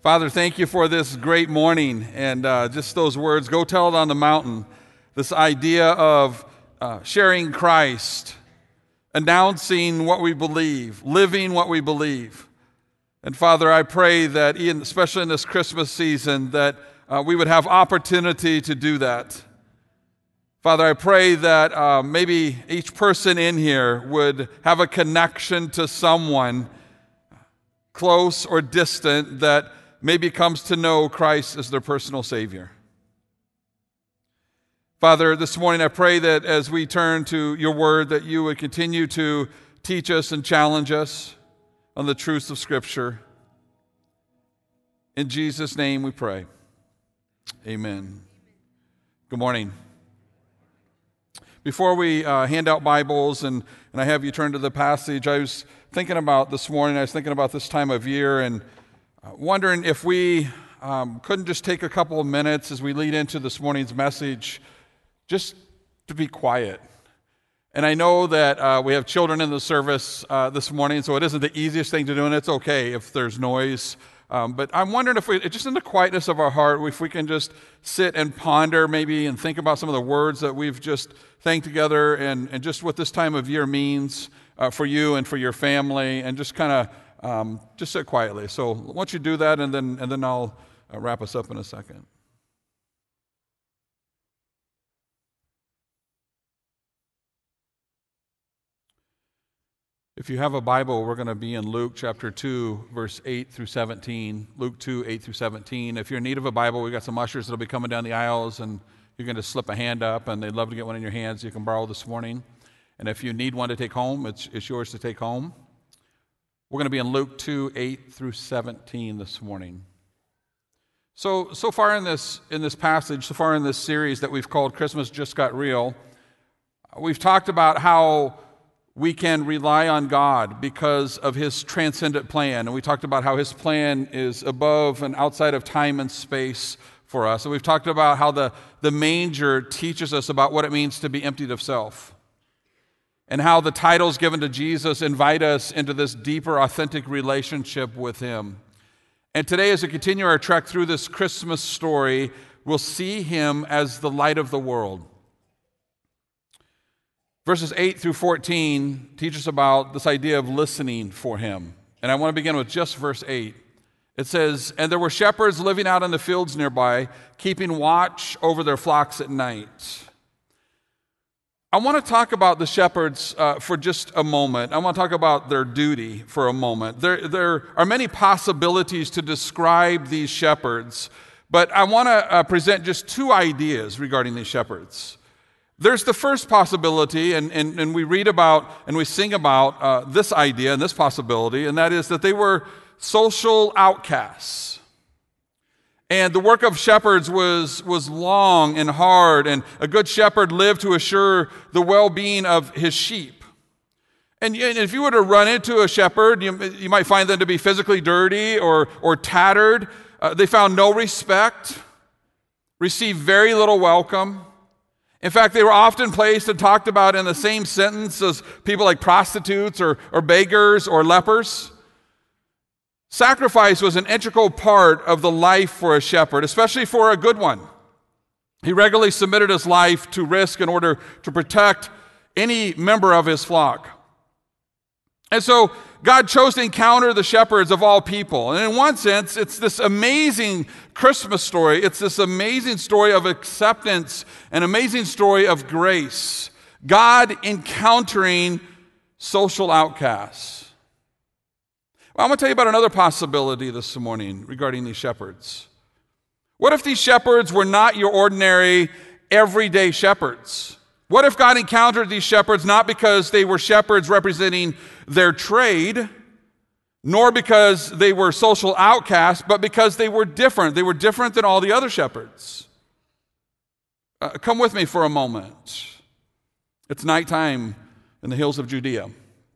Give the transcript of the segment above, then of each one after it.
Father, thank you for this great morning and just those words, go tell it on the mountain. This idea of sharing Christ, announcing what we believe, living what we believe. And Father, I pray that, especially in this Christmas season, that we would have opportunity to do that. Father, I pray that maybe each person in here would have a connection to someone close or distant that maybe comes to know Christ as their personal Savior. Father, this morning I pray that as we turn to your word, that you would continue to teach us and challenge us on the truths of Scripture. In Jesus' name we pray. Amen. Good morning. Before we hand out Bibles and I have you turn to the passage, I was thinking about this time of year and wondering if we couldn't just take a couple of minutes as we lead into this morning's message just to be quiet. And I know that we have children in the service this morning, so it isn't the easiest thing to do, and it's okay if there's noise. But I'm wondering if we, just in the quietness of our heart, if we can just sit and ponder maybe and think about some of the words that we've just thanked together and just what this time of year means for you and for your family, and just kind of just sit quietly. So why don't you do that, and then I'll wrap us up in a second. If you have a Bible, we're going to be in Luke chapter 2, verse 8 through 17. Luke 2, 8 through 17. If you're in need of a Bible, we've got some ushers that'll be coming down the aisles, and you're going to slip a hand up, and they'd love to get one in your hands you can borrow this morning. And if you need one to take home, it's yours to take home. We're going to be in Luke 2, 8 through 17 this morning. So far in this passage, so far in this series that we've called Christmas Just Got Real, we've talked about how we can rely on God because of His transcendent plan. And we talked about how His plan is above and outside of time and space for us. And we've talked about how the manger teaches us about what it means to be emptied of self, and how the titles given to Jesus invite us into this deeper, authentic relationship with Him. And today, as we continue our trek through this Christmas story, we'll see Him as the light of the world. Verses 8 through 14 teach us about this idea of listening for Him. And I want to begin with just verse 8. It says, "And there were shepherds living out in the fields nearby, keeping watch over their flocks at night." I want to talk about the shepherds for just a moment. I want to talk about their duty for a moment. There are many possibilities to describe these shepherds, but I want to present just two ideas regarding these shepherds. There's the first possibility, and we read about and we sing about this idea and this possibility, and that is that they were social outcasts. And the work of shepherds was long and hard, and a good shepherd lived to assure the well-being of his sheep. And if you were to run into a shepherd, you might find them to be physically dirty or tattered. They found no respect, received very little welcome. In fact, they were often placed and talked about in the same sentence as people like prostitutes or beggars or lepers. Sacrifice was an integral part of the life for a shepherd, especially for a good one. He regularly submitted his life to risk in order to protect any member of his flock. And so God chose to encounter the shepherds of all people. And in one sense, it's this amazing Christmas story. It's this amazing story of acceptance, an amazing story of grace. God encountering social outcasts. Well, I'm going to tell you about another possibility this morning regarding these shepherds. What if these shepherds were not your ordinary, everyday shepherds? What if God encountered these shepherds not because they were shepherds representing their trade, nor because they were social outcasts, but because they were different. They were different than all the other shepherds. Come with me for a moment. It's nighttime in the hills of Judea.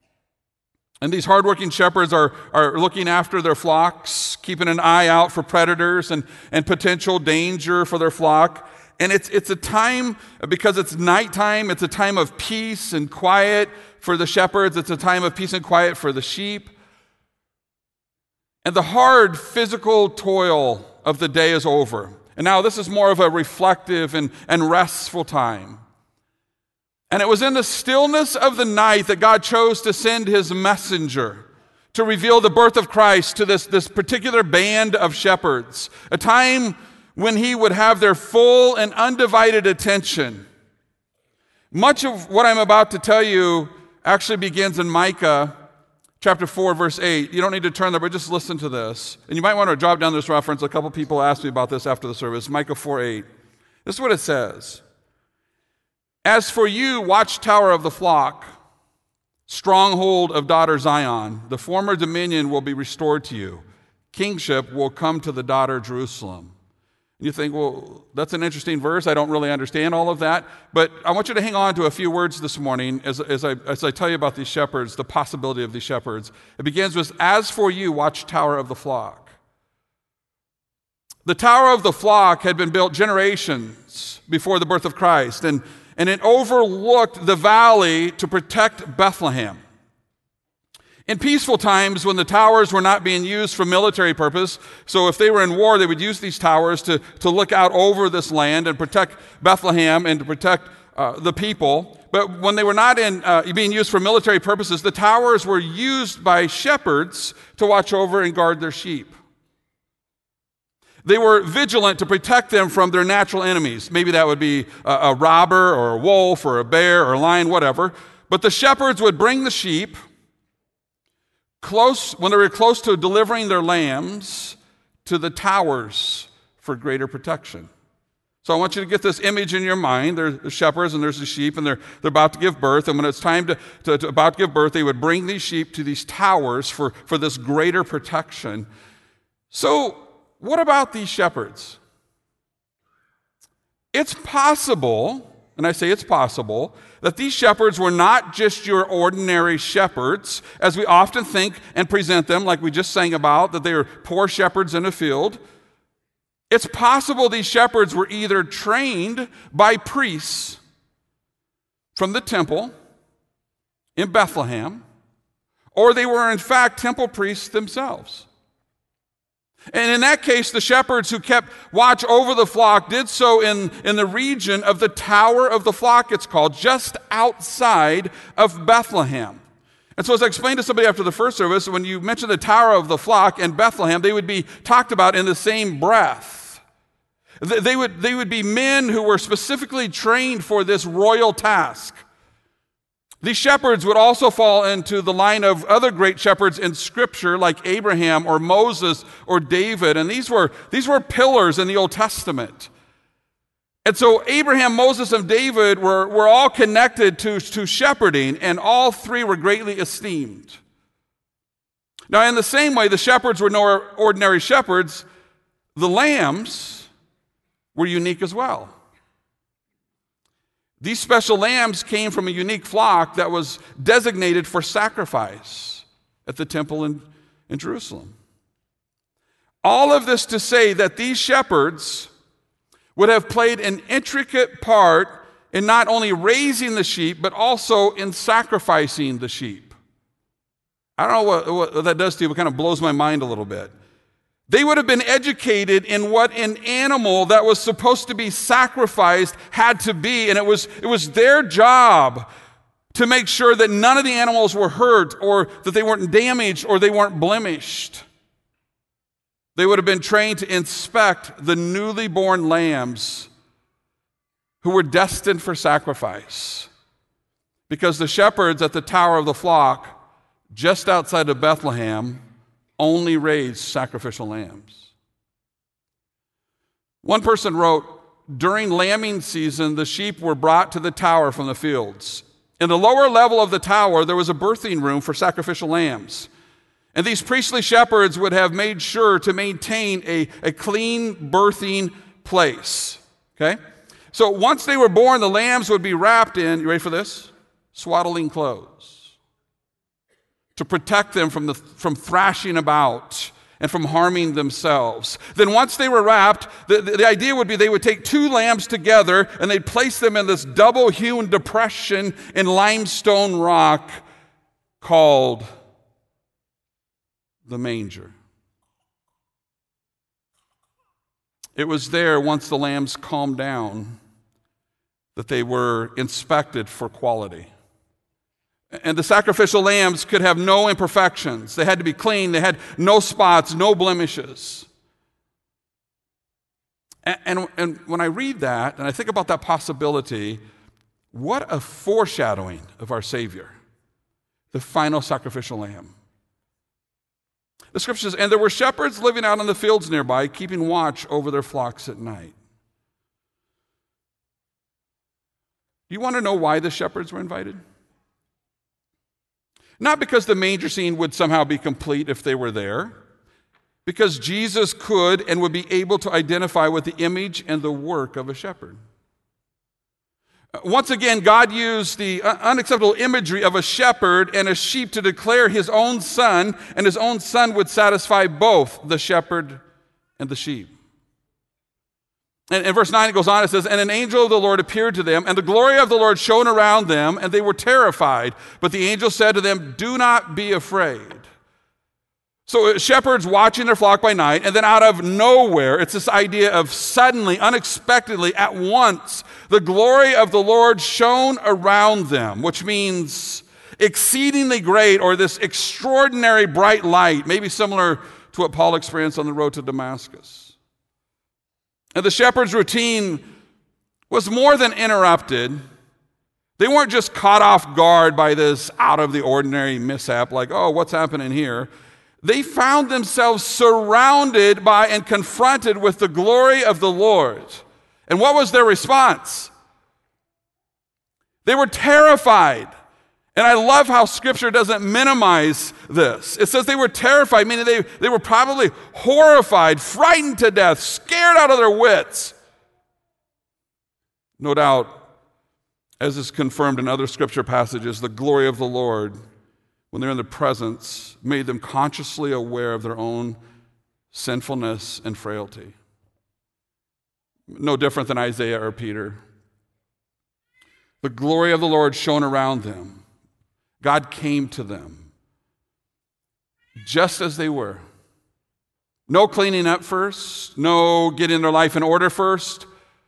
And these hardworking shepherds are looking after their flocks, keeping an eye out for predators and potential danger for their flock. And it's a time, because it's nighttime, it's a time of peace and quiet for the shepherds. It's a time of peace and quiet for the sheep. And the hard physical toil of the day is over. And now this is more of a reflective and restful time. And it was in the stillness of the night that God chose to send his messenger to reveal the birth of Christ to this particular band of shepherds, a time when he would have their full and undivided attention. Much of what I'm about to tell you actually begins in Micah chapter 4, verse 8. You don't need to turn there, but just listen to this. And you might want to drop down this reference. A couple people asked me about this after the service. Micah 4:8. This is what it says. As for you, watchtower of the flock, stronghold of daughter Zion, the former dominion will be restored to you. Kingship will come to the daughter Jerusalem. You think, well, that's an interesting verse. I don't really understand all of that. But I want you to hang on to a few words this morning as I tell you about these shepherds, the possibility of these shepherds. It begins with, as for you, watchtower of the flock. The tower of the flock had been built generations before the birth of Christ, and it overlooked the valley to protect Bethlehem. In peaceful times, when the towers were not being used for military purpose, so if they were in war, they would use these towers to look out over this land and protect Bethlehem and to protect the people. But when they were not being used for military purposes, the towers were used by shepherds to watch over and guard their sheep. They were vigilant to protect them from their natural enemies. Maybe that would be a robber or a wolf or a bear or a lion, whatever. But the shepherds would bring the sheep when they were close to delivering their lambs to the towers for greater protection. So I want you to get this image in your mind. There's the shepherds and there's the sheep, and they're about to give birth. And when it's time to about to give birth, they would bring these sheep to these towers for this greater protection. So what about these shepherds? It's possible, and I say it's possible, that these shepherds were not just your ordinary shepherds, as we often think and present them, like we just sang about, that they were poor shepherds in a field. It's possible these shepherds were either trained by priests from the temple in Bethlehem, or they were in fact temple priests themselves. And in that case, the shepherds who kept watch over the flock did so in the region of the Tower of the Flock, it's called, just outside of Bethlehem. And so as I explained to somebody after the first service, when you mention the Tower of the Flock and Bethlehem, they would be talked about in the same breath. They would be men who were specifically trained for this royal task. These shepherds would also fall into the line of other great shepherds in Scripture, like Abraham or Moses or David, and these were pillars in the Old Testament. And so Abraham, Moses, and David were all connected to shepherding, and all three were greatly esteemed. Now, in the same way, the shepherds were no ordinary shepherds. The lambs were unique as well. These special lambs came from a unique flock that was designated for sacrifice at the temple in Jerusalem. All of this to say that these shepherds would have played an intricate part in not only raising the sheep, but also in sacrificing the sheep. I don't know what that does to you, but it kind of blows my mind a little bit. They would have been educated in what an animal that was supposed to be sacrificed had to be, and it was their job to make sure that none of the animals were hurt or that they weren't damaged or they weren't blemished. They would have been trained to inspect the newly born lambs who were destined for sacrifice, because the shepherds at the Tower of the Flock, just outside of Bethlehem, only raised sacrificial lambs. One person wrote, during lambing season, the sheep were brought to the tower from the fields. In the lower level of the tower, there was a birthing room for sacrificial lambs. And these priestly shepherds would have made sure to maintain a clean birthing place. Okay? So once they were born, the lambs would be wrapped in, you ready for this? Swaddling clothes, to protect them from thrashing about and from harming themselves. Then once they were wrapped, the idea would be they would take two lambs together and they'd place them in this double-hewn depression in limestone rock called the manger. It was there, once the lambs calmed down, that they were inspected for quality. And the sacrificial lambs could have no imperfections. They had to be clean. They had no spots, no blemishes. And when I read that, and I think about that possibility, what a foreshadowing of our Savior, the final sacrificial lamb. The scripture says, and there were shepherds living out in the fields nearby, keeping watch over their flocks at night. You want to know why the shepherds were invited? Not because the manger scene would somehow be complete if they were there, because Jesus could and would be able to identify with the image and the work of a shepherd. Once again, God used the unacceptable imagery of a shepherd and a sheep to declare his own son, and his own son would satisfy both the shepherd and the sheep. And in verse 9 it goes on, it says, and an angel of the Lord appeared to them, and the glory of the Lord shone around them, and they were terrified. But the angel said to them, do not be afraid. So shepherds watching their flock by night, and then out of nowhere, it's this idea of suddenly, unexpectedly, at once, the glory of the Lord shone around them, which means exceedingly great, or this extraordinary bright light, maybe similar to what Paul experienced on the road to Damascus. And the shepherd's routine was more than interrupted. They weren't just caught off guard by this out-of-the-ordinary mishap, like, oh, what's happening here? They found themselves surrounded by and confronted with the glory of the Lord. And what was their response? They were terrified. And I love how Scripture doesn't minimize this. It says they were terrified, meaning they were probably horrified, frightened to death, scared out of their wits. No doubt, as is confirmed in other Scripture passages, the glory of the Lord, when they're in the presence, made them consciously aware of their own sinfulness and frailty. No different than Isaiah or Peter. The glory of the Lord shone around them. God came to them just as they were. No cleaning up first, no getting their life in order first.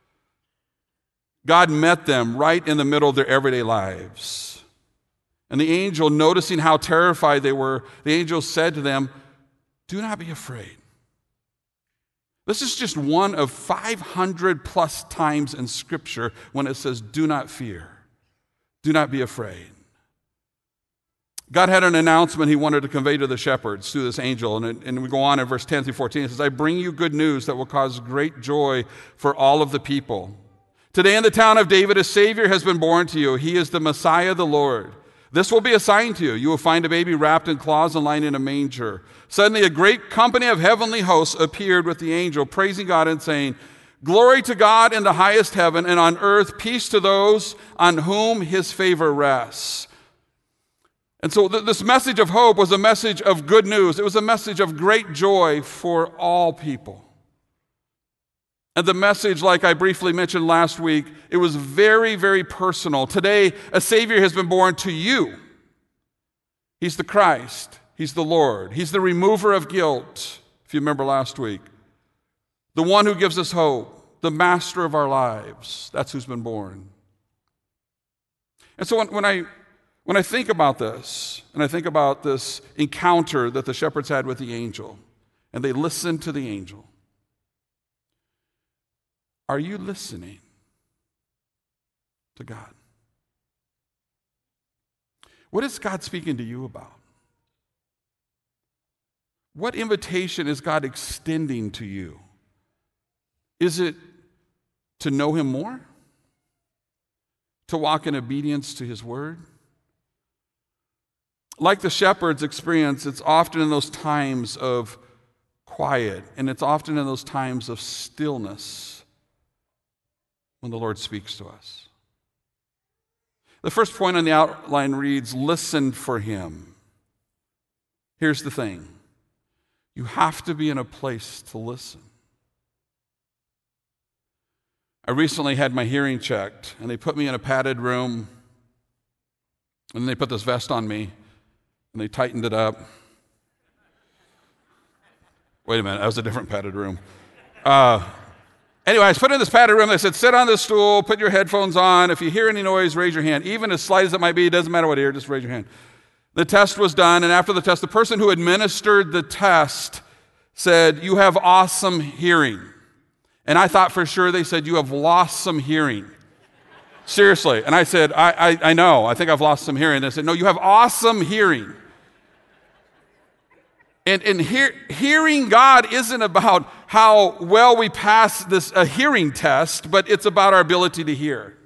God met them right in the middle of their everyday lives. And the angel, noticing how terrified they were, the angel said to them, do not be afraid. This is just one of 500 plus times in Scripture when it says, do not fear, do not be afraid. God had an announcement he wanted to convey to the shepherds through this angel. And we go on in verse 10 through 14. It says, I bring you good news that will cause great joy for all of the people. Today in the town of David, a Savior has been born to you. He is the Messiah, the Lord. This will be a sign to you. You will find a baby wrapped in cloths and lying in a manger. Suddenly a great company of heavenly hosts appeared with the angel, praising God and saying, glory to God in the highest heaven, and on earth peace to those on whom his favor rests. And so this message of hope was a message of good news. It was a message of great joy for all people. And the message, like I briefly mentioned last week, it was very, very personal. Today, a Savior has been born to you. He's the Christ. He's the Lord. He's the remover of guilt, if you remember last week. The one who gives us hope, the master of our lives. That's who's been born. And so when I think about this, and I think about this encounter that the shepherds had with the angel, and they listened to the angel, are you listening to God? What is God speaking to you about? What invitation is God extending to you? Is it to know him more? To walk in obedience to his word? Like the shepherds experience, it's often in those times of quiet, and it's often in those times of stillness when the Lord speaks to us. The first point on the outline reads, listen for him. Here's the thing. You have to be in a place to listen. I recently had my hearing checked, and they put me in a padded room, and then they put this vest on me, and they tightened it up. Wait a minute, that was a different padded room. Anyway, I was put in this padded room. They said, sit on this stool, put your headphones on. If you hear any noise, raise your hand. Even as slight as it might be, it doesn't matter what you hear, just raise your hand. The test was done, and after the test, the person who administered the test said, you have awesome hearing. And I thought for sure they said, you have lost some hearing. Seriously. And I said, I know, I think I've lost some hearing. They said, no, you have awesome hearing. And hearing God isn't about how well we pass a hearing test, but it's about our ability to hear.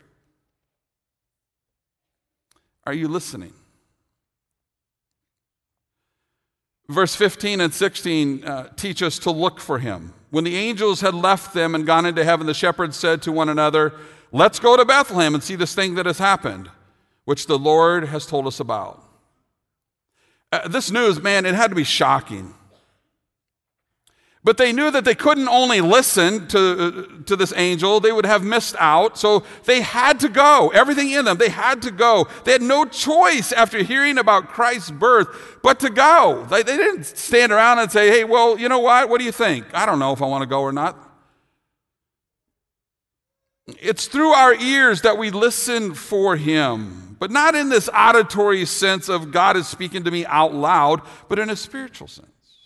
Are you listening? Verse 15 and 16 teach us to look for him. When the angels had left them and gone into heaven, the shepherds said to one another, let's go to Bethlehem and see this thing that has happened, which the Lord has told us about. This news, man, it had to be shocking. But they knew that they couldn't only listen to this angel, they would have missed out. So they had to go. Everything in them, they had to go. They had no choice after hearing about Christ's birth but to go. They didn't stand around and say, hey, well, you know what? What do you think? I don't know if I want to go or not. It's through our ears that we listen for him, but not in this auditory sense of God is speaking to me out loud, but in a spiritual sense.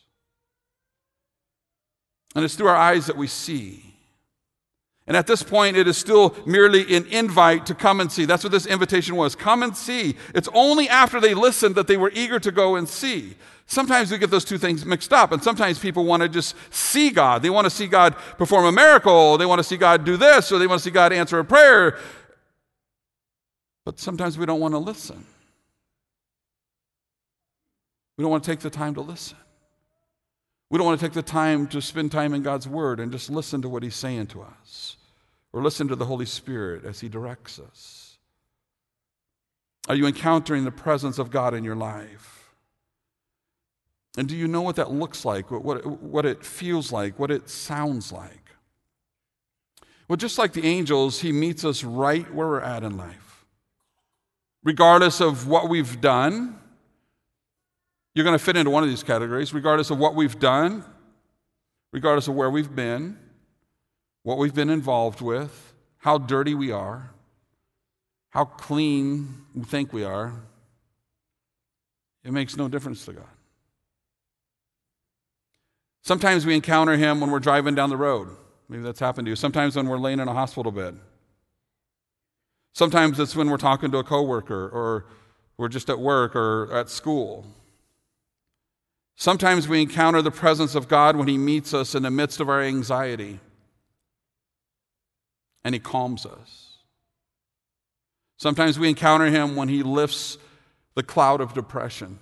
And it's through our eyes that we see. And at this point, it is still merely an invite to come and see. That's what this invitation was. Come and see. It's only after they listened that they were eager to go and see. Sometimes we get those two things mixed up, and sometimes people want to just see God. They want to see God perform a miracle. They want to see God do this, or they want to see God answer a prayer. But sometimes we don't want to listen. We don't want to take the time to listen. We don't want to take the time to spend time in God's Word and just listen to what He's saying to us, or listen to the Holy Spirit as He directs us. Are you encountering the presence of God in your life? And do you know what that looks like, what it feels like, what it sounds like? Well, just like the angels, He meets us right where we're at in life. Regardless of what we've done, you're going to fit into one of these categories, regardless of what we've done, regardless of where we've been, what we've been involved with, how dirty we are, how clean we think we are. It makes no difference to God. Sometimes we encounter Him when we're driving down the road. Maybe that's happened to you. Sometimes when we're laying in a hospital bed. Sometimes it's when we're talking to a coworker, or we're just at work or at school. Sometimes we encounter the presence of God when He meets us in the midst of our anxiety, and He calms us. Sometimes we encounter Him when He lifts the cloud of depression.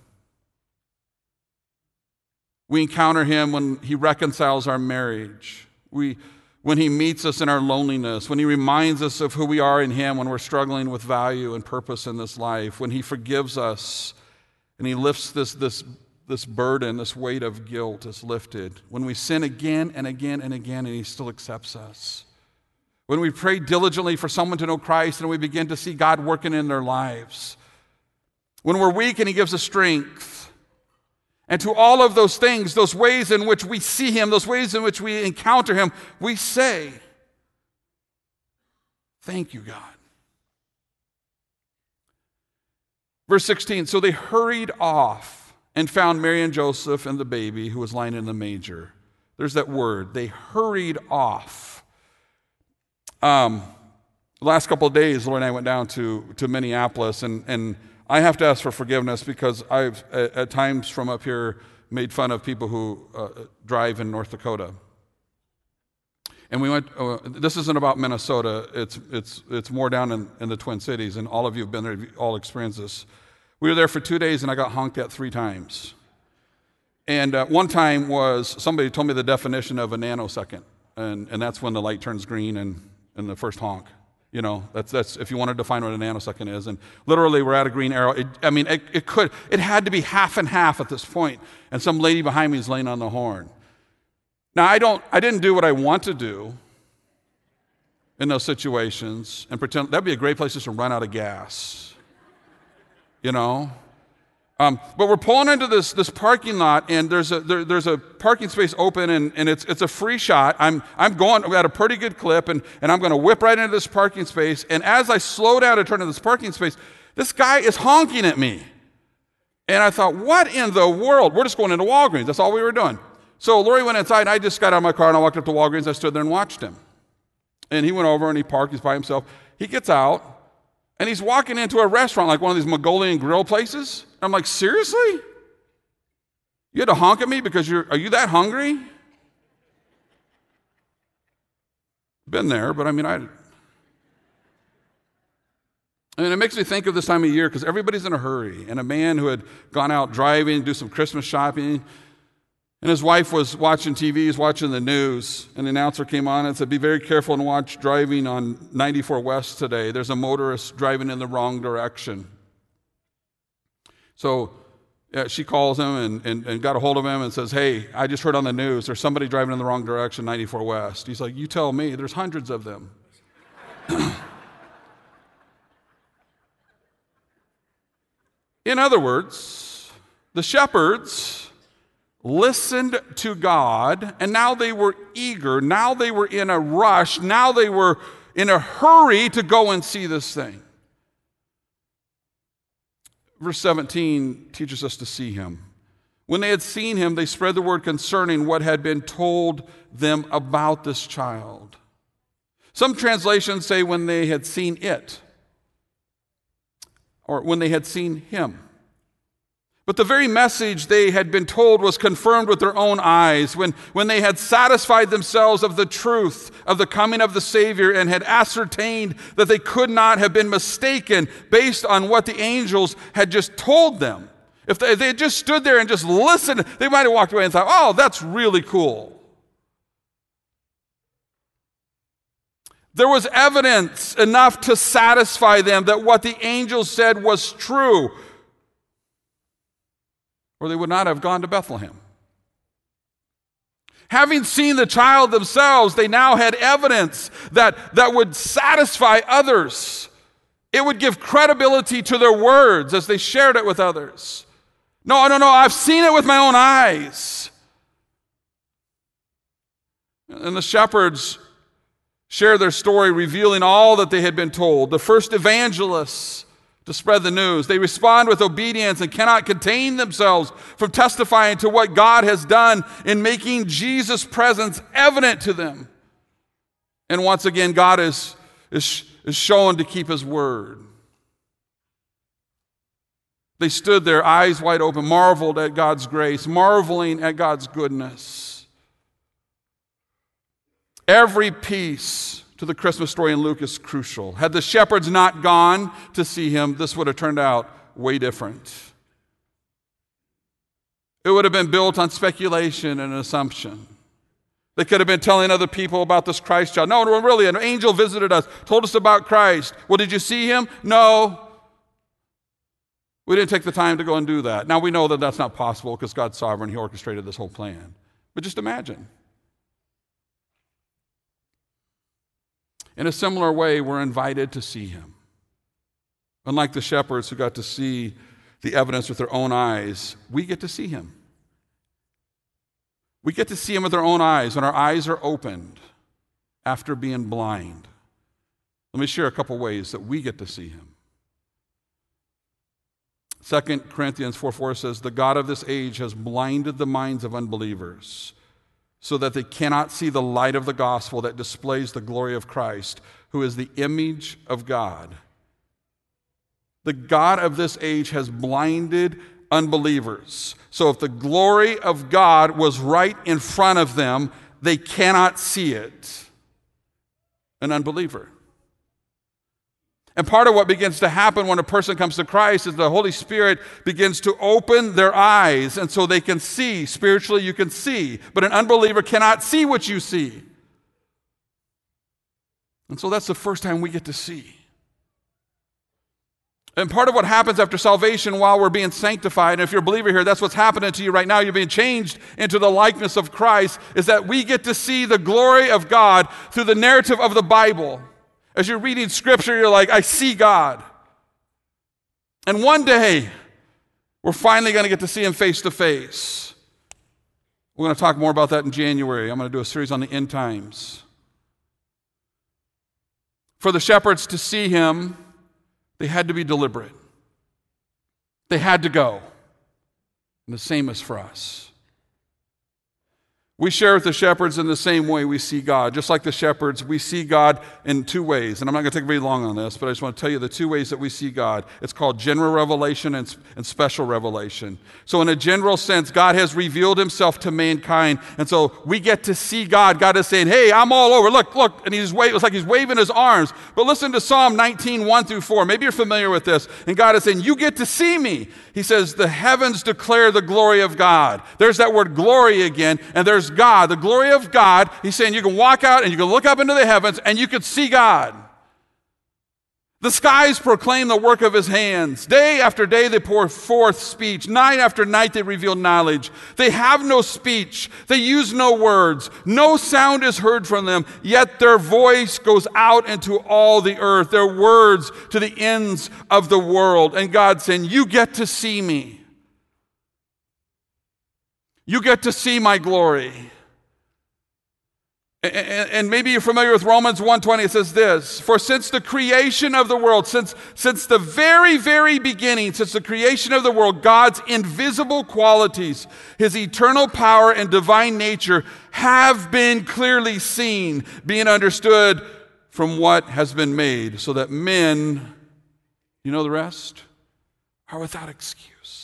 We encounter Him when He reconciles our marriage. When He meets us in our loneliness, when He reminds us of who we are in Him when we're struggling with value and purpose in this life, when He forgives us and He lifts this burden, this weight of guilt is lifted. When we sin again and again and again and He still accepts us. When we pray diligently for someone to know Christ and we begin to see God working in their lives. When we're weak and He gives us strength. And to all of those things, those ways in which we see Him, those ways in which we encounter Him, we say, thank you, God. Verse 16, so they hurried off and found Mary and Joseph and the baby who was lying in the manger. There's that word. They hurried off. The last couple of days, Lori and I went down to Minneapolis, and I have to ask for forgiveness because I've, at times from up here, made fun of people who drive in North Dakota. And we went, this isn't about Minnesota, it's more down in the Twin Cities, and all of you have been there, you've all experienced this. We were there for 2 days, and I got honked at 3 times. And one time was, somebody told me the definition of a nanosecond, and that's when the light turns green and the first honk. You know, that's if you want to define what a nanosecond is. And literally, we're at a green arrow. It had to be half and half at this point. And some lady behind me is laying on the horn. Now, I didn't do what I want to do in those situations and pretend that'd be a great place just to run out of gas. You know, But we're pulling into this parking lot, and there's a parking space open, and it's a free shot. I'm going at a pretty good clip, and I'm going to whip right into this parking space. And as I slow down to turn into this parking space, this guy is honking at me. And I thought, what in the world? We're just going into Walgreens. That's all we were doing. So Lori went inside, and I just got out of my car, and I walked up to Walgreens. I stood there and watched him. And he went over, and he parked. He's by himself. He gets out. And he's walking into a restaurant like one of these Mongolian grill places. I'm like, seriously? You had to honk at me because are you that hungry? Been there, but it makes me think of this time of year because everybody's in a hurry. And a man who had gone out driving, do some Christmas shopping, and his wife was watching TV, he was watching the news, and the announcer came on and said, be very careful and watch driving on 94 West today. There's a motorist driving in the wrong direction. So she calls him and got a hold of him and says, hey, I just heard on the news, there's somebody driving in the wrong direction, 94 West. He's like, you tell me, there's hundreds of them. In other words, the shepherds listened to God, and now they were eager. Now they were in a rush. Now they were in a hurry to go and see this thing. Verse 17 teaches us to see him. When they had seen him, they spread the word concerning what had been told them about this child. Some translations say when they had seen it, or when they had seen him. But the very message they had been told was confirmed with their own eyes when they had satisfied themselves of the truth of the coming of the Savior and had ascertained that they could not have been mistaken based on what the angels had just told them. If they had just stood there and just listened, they might have walked away and thought, oh, that's really cool. There was evidence enough to satisfy them that what the angels said was true, or they would not have gone to Bethlehem. Having seen the child themselves, they now had evidence that would satisfy others. It would give credibility to their words as they shared it with others. No, I've seen it with my own eyes. And the shepherds share their story, revealing all that they had been told. The first evangelists to spread the news. They respond with obedience and cannot contain themselves from testifying to what God has done in making Jesus' presence evident to them. And once again, God is shown to keep his word. They stood there, eyes wide open, marveled at God's grace, marveling at God's goodness. Every piece to the Christmas story in Luke is crucial. Had the shepherds not gone to see him, this would have turned out way different. It would have been built on speculation and assumption. They could have been telling other people about this Christ child. No, really, an angel visited us, told us about Christ. Well, did you see him? No. We didn't take the time to go and do that. Now we know that that's not possible because God's sovereign. He orchestrated this whole plan. But just imagine. In a similar way, we're invited to see him. Unlike the shepherds who got to see the evidence with their own eyes, we get to see him. We get to see him with our own eyes when our eyes are opened after being blind. Let me share a couple ways that we get to see him. 2 Corinthians 4:4 says, the God of this age has blinded the minds of unbelievers so that they cannot see the light of the gospel that displays the glory of Christ, who is the image of God. The God of this age has blinded unbelievers. So if the glory of God was right in front of them, they cannot see it. An unbeliever. And part of what begins to happen when a person comes to Christ is the Holy Spirit begins to open their eyes, and so they can see. Spiritually, you can see, but an unbeliever cannot see what you see. And so that's the first time we get to see. And part of what happens after salvation while we're being sanctified, and if you're a believer here, that's what's happening to you right now, you're being changed into the likeness of Christ, is that we get to see the glory of God through the narrative of the Bible. As you're reading Scripture, you're like, I see God. And one day, We're finally going to get to see him face to face. We're going to talk more about that in January. I'm going to do a series on the end times. For the shepherds to see him, they had to be deliberate. They had to go. And the same is for us. We share with the shepherds in the same way we see God. Just like the shepherds, we see God in two ways. And I'm not going to take very long on this, but I just want to tell you the two ways that we see God. It's called general revelation and special revelation. So in a general sense, God has revealed himself to mankind. And so we get to see God. God is saying, hey, I'm all over. Look. And it's like he's waving his arms. But listen to Psalm 19, 1 through 4. Maybe you're familiar with this. And God is saying, you get to see me. He says, the heavens declare the glory of God. There's that word glory again. And there's God, the glory of God. He's saying you can walk out and you can look up into the heavens and you can see God. The skies proclaim the work of his hands. Day after day they pour forth speech. Night after night they reveal knowledge. They have no speech. They use no words. No sound is heard from them, yet their voice goes out into all the earth, their words to the ends of the world. And God's saying, you get to see me. You get to see my glory. And maybe you're familiar with Romans 1:20. It says this, for since the creation of the world, since the very, very beginning, since the creation of the world, God's invisible qualities, his eternal power and divine nature have been clearly seen, being understood from what has been made, so that men, you know the rest, are without excuse.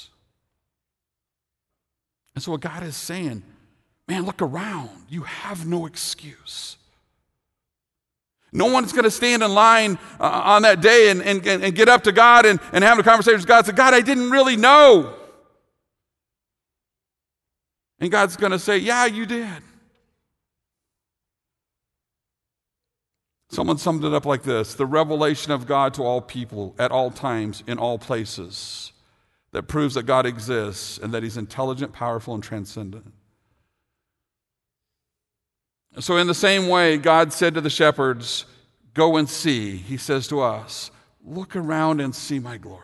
And so what God is saying, man, look around. You have no excuse. No one's going to stand in line on that day and get up to God and have a conversation with God and say, God, I didn't really know. And God's going to say, yeah, you did. Someone summed it up like this, the revelation of God to all people at all times in all places, that proves that God exists and that he's intelligent, powerful, and transcendent. So in the same way, God said to the shepherds, go and see. He says to us, look around and see my glory.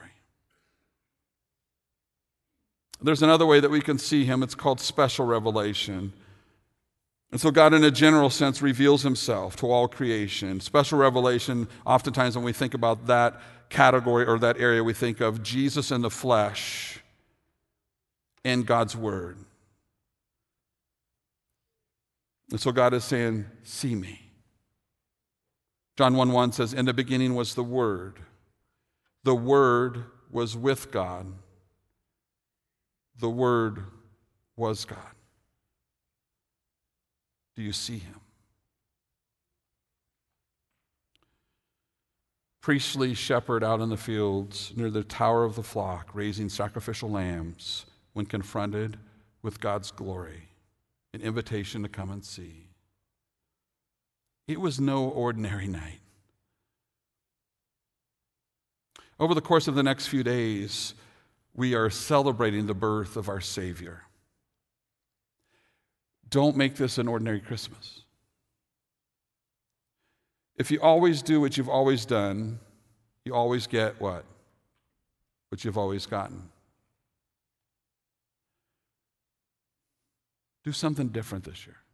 There's another way that we can see him. It's called special revelation. And so God, in a general sense, reveals himself to all creation. Special revelation, oftentimes when we think about that category or that area, we think of Jesus in the flesh and God's word. And so God is saying, see me. John 1:1 says, in the beginning was the Word. The Word was with God. The Word was God. Do you see him? Priestly shepherd out in the fields near the tower of the flock, raising sacrificial lambs when confronted with God's glory, an invitation to come and see. It was no ordinary night. Over the course of the next few days, we are celebrating the birth of our Savior. Don't make this an ordinary Christmas. If you always do what you've always done, you always get what? What you've always gotten. Do something different this year.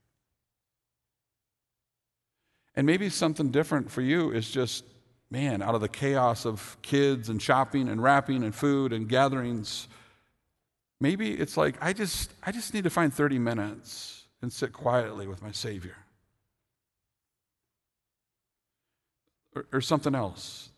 And maybe something different for you is just, man, out of the chaos of kids and shopping and wrapping and food and gatherings, maybe it's like, I just need to find 30 minutes and sit quietly with my Savior. Or something else.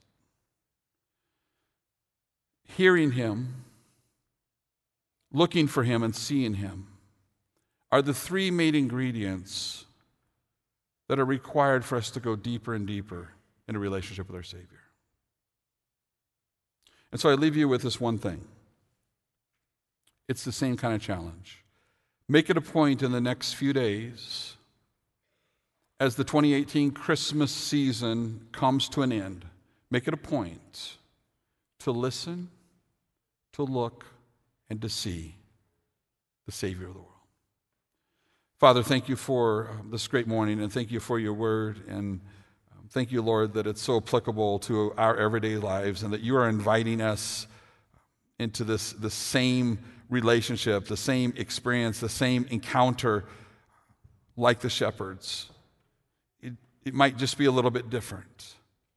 Hearing him, looking for him, and seeing him are the three main ingredients that are required for us to go deeper and deeper in a relationship with our Savior. And so I leave you with this one thing. It's the same kind of challenge. Make it a point in the next few days, as the 2018 Christmas season comes to an end, make it a point to listen, to look, and to see the Savior of the world. Father, thank you for this great morning, and thank you for your word, and thank you, Lord, that it's so applicable to our everyday lives, and that you are inviting us into the same relationship, the same experience, the same encounter like the shepherds. It might just be a little bit different.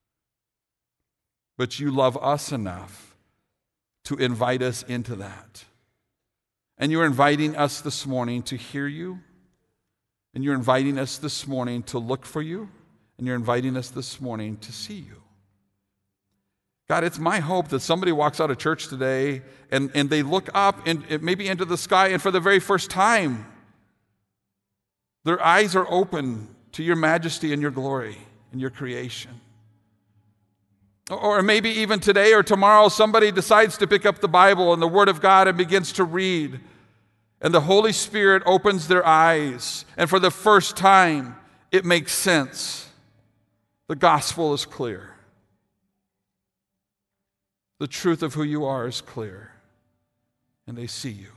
But you love us enough to invite us into that. And you're inviting us this morning to hear you. And you're inviting us this morning to look for you. And you're inviting us this morning to see you. God, it's my hope that somebody walks out of church today and they look up and maybe into the sky, and for the very first time, their eyes are open to your majesty and your glory and your creation. Or maybe even today or tomorrow, somebody decides to pick up the Bible and the Word of God and begins to read. And the Holy Spirit opens their eyes. And for the first time, it makes sense. The gospel is clear. The truth of who you are is clear. And they see you.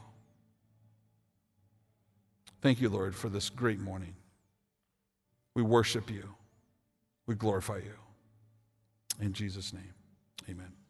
Thank you, Lord, for this great morning. We worship you. We glorify you. In Jesus' name, amen.